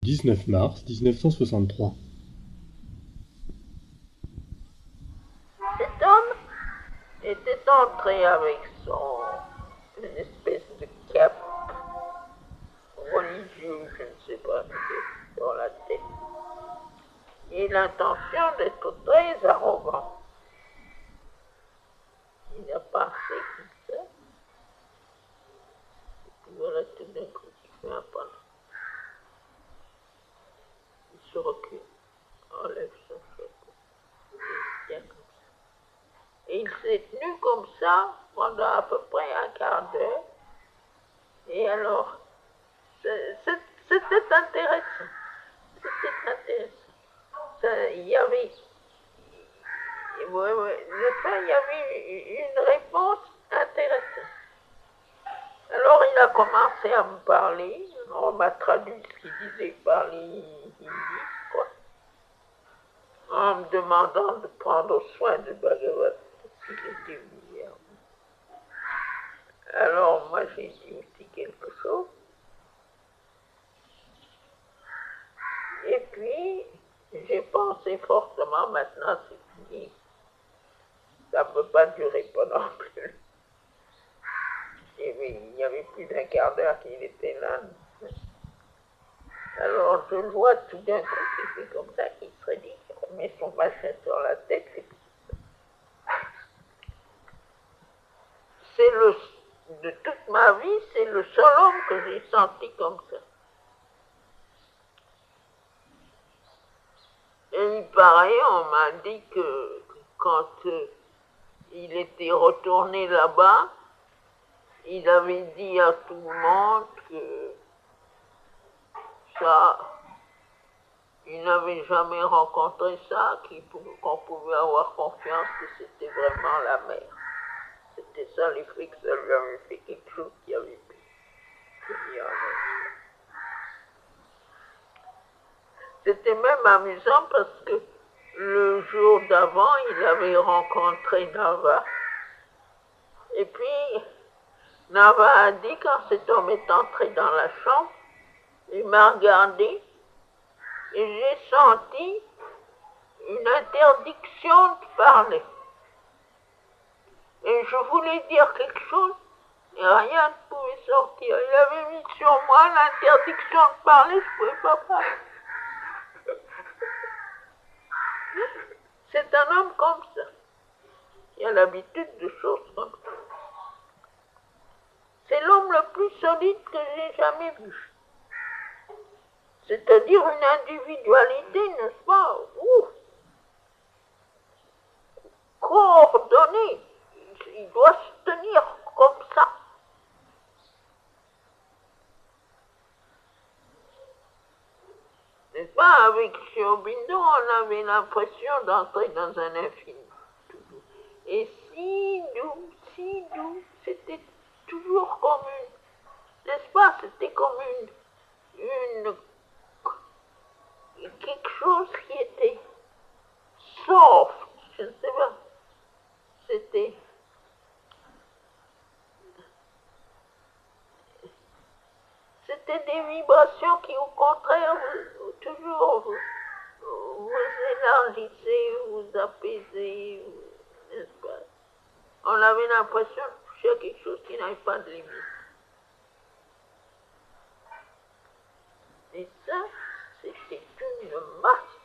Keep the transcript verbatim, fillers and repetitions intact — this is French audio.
dix-neuf mars mille neuf cent soixante-trois. Cet homme était entré avec son une espèce de cape religieux, je ne sais pas, sur la tête, et l'intention d'être très arrogant. Il a passé comme ça, et puis voilà, tout d'un coup, il fait un pas. Il se recule, enlève son chapeau, et il se tient comme ça. Et il s'est tenu comme ça pendant à peu près un quart d'heure. Et alors, c'était intéressant. C'était intéressant. Ça, il y avait, ouais, ouais, il y avait une réponse intéressante. Alors il a commencé à me parler. On m'a traduit ce qu'il disait, parler hindi, quoi. En me demandant de prendre soin de Bhagavad, qu'il était venu. Alors moi j'ai dit aussi quelque chose. Et puis, j'ai pensé fortement, maintenant c'est fini. Ça ne peut pas durer pendant plus. Il y avait plus d'un quart d'heure qu'il était là. Alors je le vois tout d'un coup, c'est comme ça qu'il se dit, il remet son machin sur la tête. C'est le, de toute ma vie, c'est le seul homme que j'ai senti comme ça. Et il paraît, on m'a dit que quand euh, il était retourné là-bas, il avait dit à tout le monde que ça, il n'avait jamais rencontré ça, qu'on pouvait avoir confiance que c'était vraiment la mer. C'était ça l'effet que ça lui avait fait, quelque chose qui avait pu tenir en elle. C'était même amusant parce que le jour d'avant, il avait rencontré Nava. Et puis, Nava a dit, quand cet homme est entré dans la chambre, il m'a regardé et j'ai senti une interdiction de parler. Et je voulais dire quelque chose et rien ne pouvait sortir. Il avait mis sur moi l'interdiction de parler, je ne pouvais pas parler. C'est un homme comme ça, qui a l'habitude de choses comme ça. C'est l'homme le plus solide que j'ai jamais vu. C'est-à-dire une individualité, n'est-ce pas, ouf, coordonnée. Il doit se tenir comme ça. N'est-ce pas, avec Shiobindo, on avait l'impression d'entrer dans un infini. Et si doux, si doux, c'était toujours comme une, n'est-ce pas, c'était comme une, une, quelque chose qui était soft, je ne sais pas, c'était, c'était des vibrations qui, au contraire, vous, toujours vous, vous élargissez, vous apaisez, n'est-ce pas? On avait l'impression de toucher à quelque chose qui n'avait pas de limite. Et ça, c'était une masse